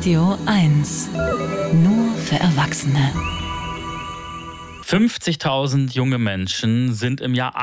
Radio 1. Nur für Erwachsene. 50.000 junge Menschen sind im Jahr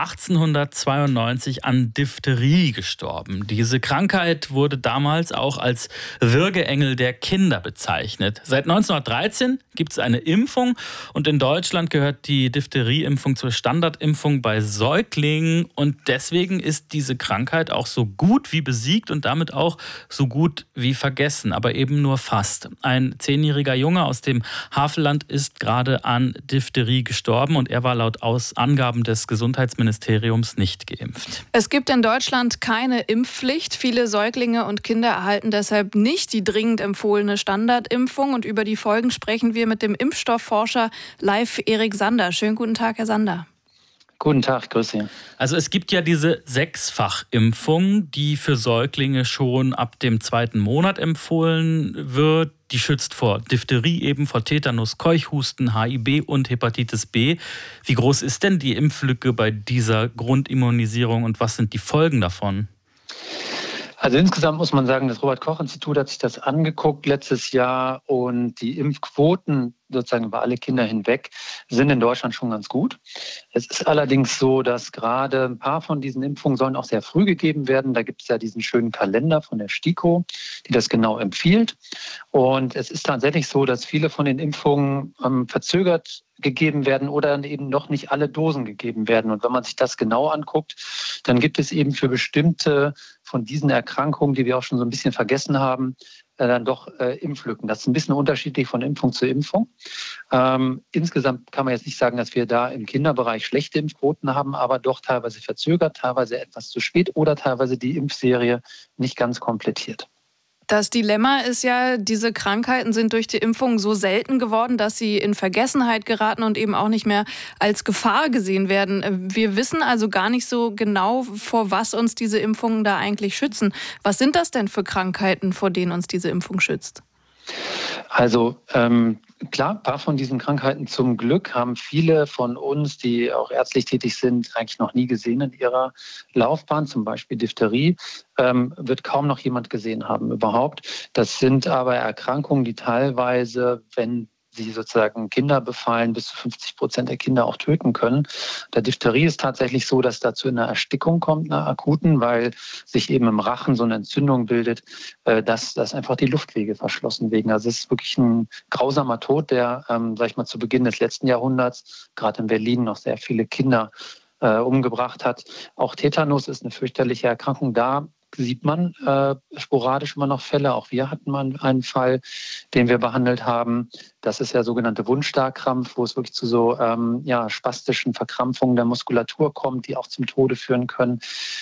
1892 an Diphtherie gestorben. Diese Krankheit wurde damals auch als Würgeengel der Kinder bezeichnet. Seit 1913 gibt es eine Impfung und in Deutschland gehört die Diphtherieimpfung zur Standardimpfung bei Säuglingen. Und deswegen ist diese Krankheit auch so gut wie besiegt und damit auch so gut wie vergessen, aber eben nur fast. Ein 10-jähriger Junge aus dem Havelland ist gerade an Diphtherie gestorben und er war laut Angaben des Gesundheitsministeriums nicht geimpft. Es gibt in Deutschland keine Impfpflicht. Viele Säuglinge und Kinder erhalten deshalb nicht die dringend empfohlene Standardimpfung. Und über die Folgen sprechen wir mit dem Impfstoffforscher Leif Erik Sander. Schönen guten Tag, Herr Sander. Guten Tag, grüß Sie. Also es gibt ja diese 6-fach-Impfung, die für Säuglinge schon ab dem 2. Monat empfohlen wird. Die schützt vor Diphtherie, eben vor Tetanus, Keuchhusten, HIB und Hepatitis B. Wie groß ist denn die Impflücke bei dieser Grundimmunisierung und was sind die Folgen davon? Also insgesamt muss man sagen, das Robert-Koch-Institut hat sich das angeguckt letztes Jahr und die Impfquoten sozusagen über alle Kinder hinweg sind in Deutschland schon ganz gut. Es ist allerdings so, dass gerade ein paar von diesen Impfungen sollen auch sehr früh gegeben werden. Da gibt es ja diesen schönen Kalender von der STIKO, die das genau empfiehlt. Und es ist tatsächlich so, dass viele von den Impfungen verzögert gegeben werden oder dann eben noch nicht alle Dosen gegeben werden. Und wenn man sich das genau anguckt, dann gibt es eben für bestimmte von diesen Erkrankungen, die wir auch schon so ein bisschen vergessen haben, dann doch Impflücken. Das ist ein bisschen unterschiedlich von Impfung zu Impfung. Insgesamt kann man jetzt nicht sagen, dass wir da im Kinderbereich schlechte Impfquoten haben, aber doch teilweise verzögert, teilweise etwas zu spät oder teilweise die Impfserie nicht ganz komplettiert. Das Dilemma ist ja, diese Krankheiten sind durch die Impfung so selten geworden, dass sie in Vergessenheit geraten und eben auch nicht mehr als Gefahr gesehen werden. Wir wissen also gar nicht so genau, vor was uns diese Impfungen da eigentlich schützen. Was sind das denn für Krankheiten, vor denen uns diese Impfung schützt? Also klar, ein paar von diesen Krankheiten zum Glück haben viele von uns, die auch ärztlich tätig sind, eigentlich noch nie gesehen in ihrer Laufbahn. Zum Beispiel Diphtherie wird kaum noch jemand gesehen haben überhaupt. Das sind aber Erkrankungen, die teilweise, wenn sie sozusagen Kinder befallen, bis zu 50% der Kinder auch töten können. Der Diphtherie ist tatsächlich so, dass dazu eine Erstickung kommt, einer akuten, weil sich eben im Rachen so eine Entzündung bildet, dass einfach die Luftwege verschlossen werden. Also es ist wirklich ein grausamer Tod, der, zu Beginn des letzten Jahrhunderts, gerade in Berlin, noch sehr viele Kinder umgebracht hat. Auch Tetanus ist eine fürchterliche Erkrankung. Da sieht man sporadisch immer noch Fälle. Auch wir hatten mal einen Fall, den wir behandelt haben. Das ist ja sogenannte Wundstarkrampf, wo es wirklich zu so spastischen Verkrampfungen der Muskulatur kommt, die auch zum Tode führen können.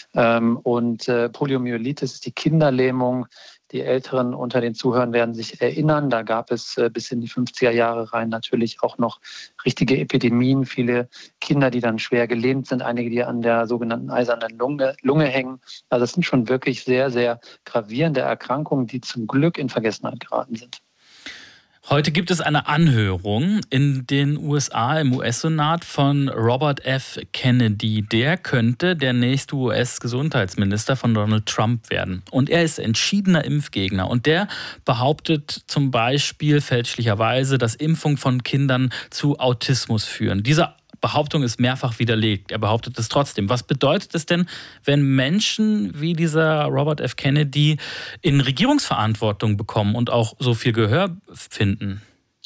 Und Poliomyelitis ist die Kinderlähmung. Die Älteren unter den Zuhörern werden sich erinnern, da gab es bis in die 50er Jahre rein natürlich auch noch richtige Epidemien. Viele Kinder, die dann schwer gelähmt sind, einige, die an der sogenannten eisernen Lunge hängen. Also das sind schon wirklich sehr, sehr gravierende Erkrankungen, die zum Glück in Vergessenheit geraten sind. Heute gibt es eine Anhörung in den USA, im US-Senat von Robert F. Kennedy. Der könnte der nächste US-Gesundheitsminister von Donald Trump werden. Und er ist entschiedener Impfgegner. Und der behauptet zum Beispiel fälschlicherweise, dass Impfung von Kindern zu Autismus führen. Diese Behauptung ist mehrfach widerlegt. Er behauptet es trotzdem. Was bedeutet es denn, wenn Menschen wie dieser Robert F. Kennedy in Regierungsverantwortung bekommen und auch so viel Gehör finden?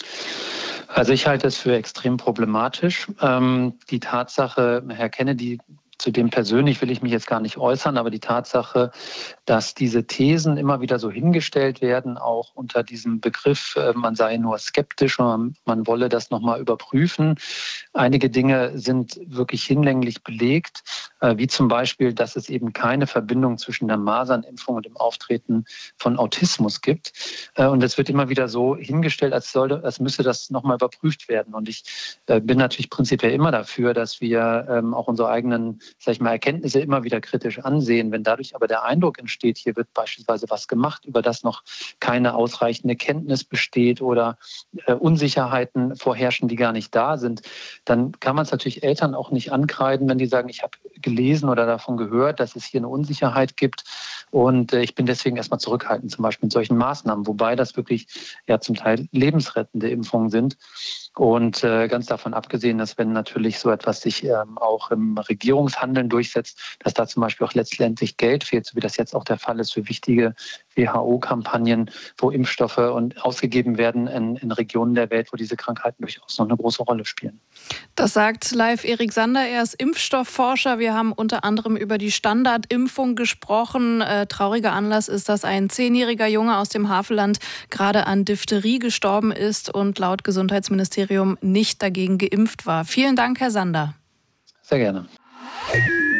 Also ich halte es für extrem problematisch. Die Tatsache, Herr Kennedy, zu dem persönlich will ich mich jetzt gar nicht äußern, aber die Tatsache, dass diese Thesen immer wieder so hingestellt werden, auch unter diesem Begriff, man sei nur skeptisch und man wolle das nochmal überprüfen. Einige Dinge sind wirklich hinlänglich belegt, wie zum Beispiel, dass es eben keine Verbindung zwischen der Masernimpfung und dem Auftreten von Autismus gibt. Und es wird immer wieder so hingestellt, als müsse das nochmal überprüft werden. Und ich bin natürlich prinzipiell immer dafür, dass wir auch unsere eigenen Erkenntnisse immer wieder kritisch ansehen. Wenn dadurch aber der Eindruck entsteht, hier wird beispielsweise was gemacht, über das noch keine ausreichende Kenntnis besteht oder Unsicherheiten vorherrschen, die gar nicht da sind, dann kann man es natürlich Eltern auch nicht ankreiden, wenn die sagen, ich habe gelesen oder davon gehört, dass es hier eine Unsicherheit gibt. Und ich bin deswegen erstmal zurückhaltend, zum Beispiel mit solchen Maßnahmen, wobei das wirklich ja zum Teil lebensrettende Impfungen sind. Und ganz davon abgesehen, dass wenn natürlich so etwas sich auch im Regierungshandeln durchsetzt, dass da zum Beispiel auch letztendlich Geld fehlt, so wie das jetzt auch der Fall ist für wichtige WHO-Kampagnen, wo Impfstoffe ausgegeben werden in Regionen der Welt, wo diese Krankheiten durchaus noch eine große Rolle spielen. Das sagt live Erik Sander. Er ist Impfstoffforscher. Wir haben unter anderem über die Standardimpfung gesprochen. Trauriger Anlass ist, dass ein 10-jähriger Junge aus dem Havelland gerade an Diphtherie gestorben ist und laut Gesundheitsministerium nicht dagegen geimpft war. Vielen Dank, Herr Sander. Sehr gerne.